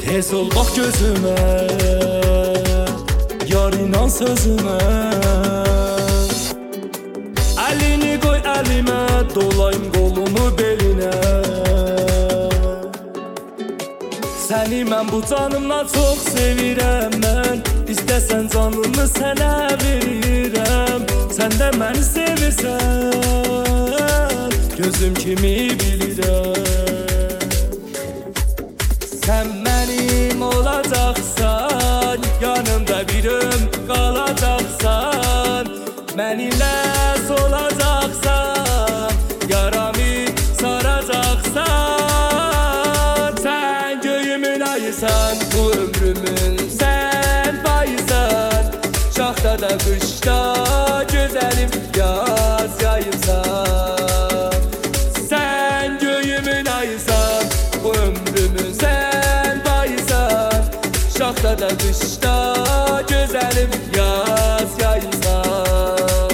Tez ol bax gözümə, yar inan sözümə. Əlini qoy əlimə, dolayım qolunu belinə. Səni mən bu canımdan çox sevirəm mən. İstəsən canımı sənə verirəm. Sən də məni sevirsən, gözüm kimi bilirəm. Sən mənim olacaqsan, yanımda bir ömür qalacaqsan. Mənimlə solacaqsan, yaramı saracaqsan. Sən göyümün ayısan, bu ömrümün sən payısan. Şaxta da qışda gözəlim yaz yayımsan. Sən göyümün ayısan, bu ömrümün sən payısan. Şaxta da qışda gözəlim yaz yayımsan.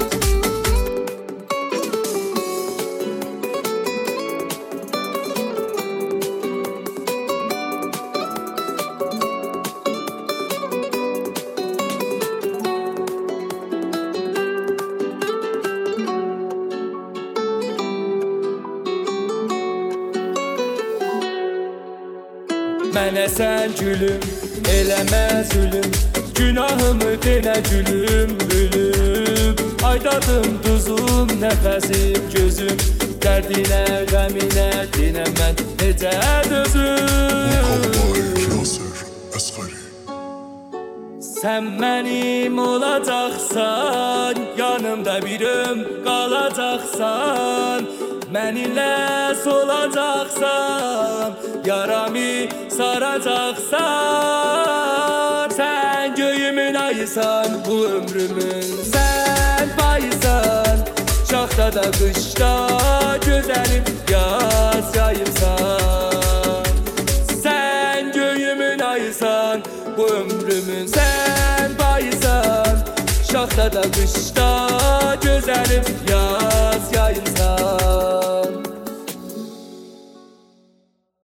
Mənə sən gülüm, eləmə zülüm. Günahımı denə gülüm, gülüm. Aydadım duzum, nəfəsim gözüm. Dərdinə, qəminə denəm mən necə dözüm. Sən mənim olacaqsan, yanımda bir ömür qalacaqsan. Mənimlə solacaqsan, yaramı saracaqsan. Sən göyümün ayısan, bu ömrümün sən payısan. Şaxta da qışda gözəlim yaz yayımsan. Sən göyümün ayısan, bu ömrümün sən payısan. Şaxta da qışda gözəlim yaz yayımsan.